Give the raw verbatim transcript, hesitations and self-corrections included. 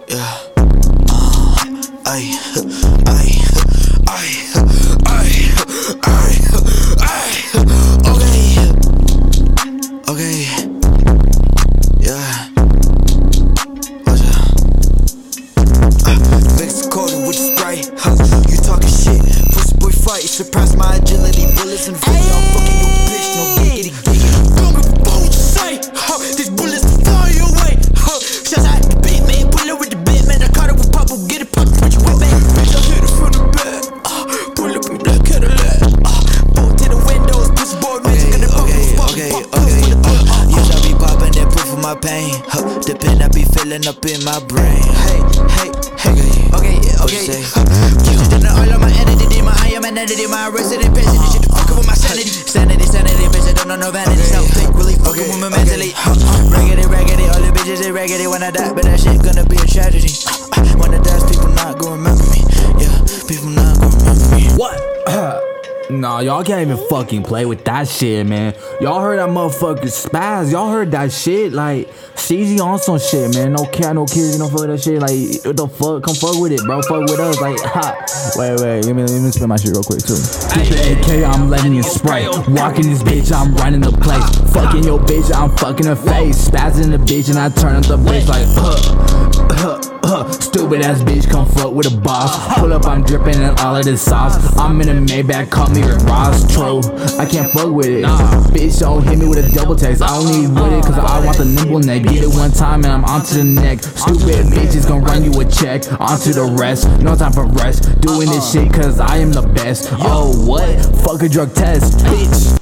Yeah. Uh, ay, ay, ay, ay, ay, ay. Okay. Okay. Yeah. What's up? Uh, Vex coated with Sprite. Huh. You talking shit. Pussy boy fight. Surpass my agility. Bullets and video. I'm fucking your bitch. No giggity giggity. Don't give a fuck what you say. Huh. These bullets fly your way. Huh. Shout out the beat, man. Pull it with the bit, man. I caught it with Papa. Get it poppin' with you with, man. Bitch, I hit it from the back. Uh, pull up in black Cadillac. Uh, both to the windows. Pussy boy, man. Okay, okay, okay, okay. Uh, yes, I be poppin' that proof of my pain. Huh. The pen I be filling up in my brain. Hey, hey, hey. Okay, yeah, okay. Using all of my energy, my I am an entity, my resident patient. Shit, fuckin' with my sanity. Sanity, sanity, bitch, I don't know no vanity. Self fake, really fucking with me mentally. Raggedy, raggedy, all the bitches they raggedy when I die, but that shit gonna be a tragedy. When I die, people not gonna remember me. Yeah, people not gonna remember me. What? Nah, y'all can't even fucking play with that shit, man. Y'all heard that motherfucker spaz. Y'all heard that shit. Like, C Z on some shit, man. No cat, no kids, you know, fuck with that shit. Like, what the fuck? Come fuck with it, bro. Fuck with us. Like, ha. Wait, wait. Let me, let me spin my shit real quick, too. Keep the A K, I'm letting you Sprite. Walking this bitch, I'm running the place. Fucking your bitch, I'm fucking her face. Spazzing the bitch, and I turn up the bitch like, huh, huh. Uh, stupid ass bitch, come fuck with a boss. Pull up, I'm dripping in all of this sauce. I'm in a Maybach, call me a Ross Tro. I can't fuck with it. Bitch, don't hit me with a double text. I don't need with it, cause I want the nimble neck. Get it one time and I'm onto the neck. Stupid bitches gon' run you a check. Onto the rest, no time for rest. Doing this shit cause I am the best. Oh, what? Fuck a drug test, bitch.